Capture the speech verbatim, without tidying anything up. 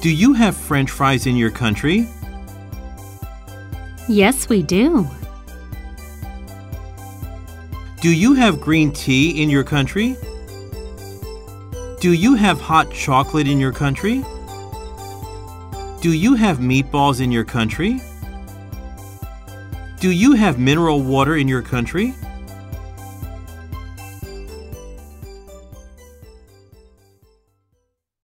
Do you have French fries in your country? Yes, we do. Do you have green tea in your country? Do you have hot chocolate in your country? Do you have meatballs in your country? Do you have mineral water in your country?